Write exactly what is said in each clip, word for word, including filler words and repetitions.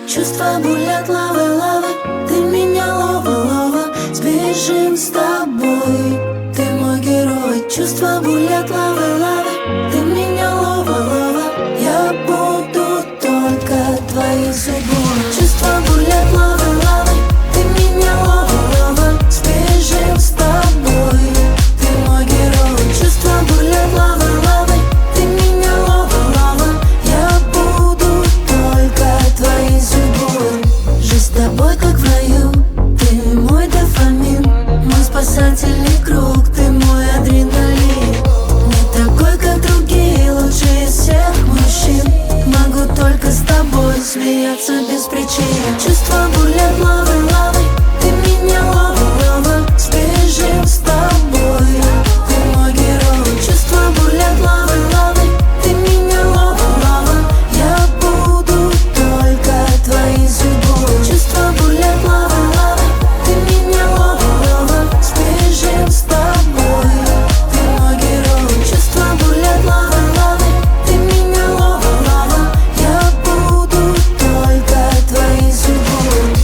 Чувства бурлят лавой, лавой. Ты меня лова, лова. Сбежим с тобой. Ты мой герой. Чувства бурлят лавой, лавой. Ты меня лова, лова. Я буду только твоей судьбой. Чувства бурлят лавой, лавой. Ты меня лова, лова. Сбежим с тобой. Ты мой герой. Чувства бурлят лавой, лавой. Ты меня лова, лава. Я буду только твоей судьбой. Жизнь с тобой как в раю. Ты мой дофамин, мой спасательный круг. Ты мой адреналин. Не такой, как другие, лучший из всех мужчин. Могу только с тобой смеяться без причин. Чувства бурлят лавой, лавой. Ты меня лова, лава. Сбежим с тобой. Ты мой герой. Чувства бурлят лавой, лавой. Ты меня лова, лава. Я буду только твоей судьбой. Чувства бурлят лавой, лавой. Ты меня лова, лава. Сбежим с тобой. Ты мой герой. Чувства бурлят лавой, лавой. Ты меня лова, лава. Я буду только твоей судьбой.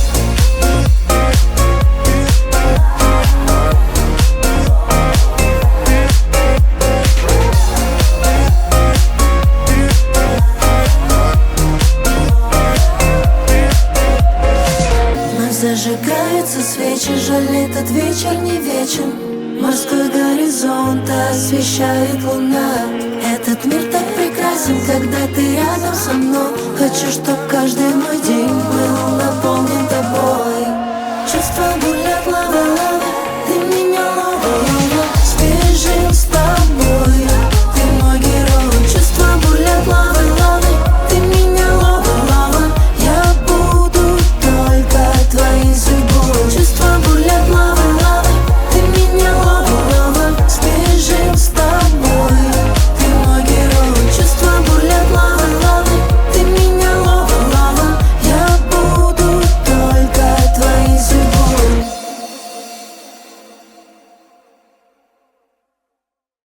Вновь зажигаются свечи, жаль, этот вечер не вечен. Морской горизонт освещает луна. Этот мир так прекрасен, когда ты рядом со мной. Хочу, чтоб каждый мой день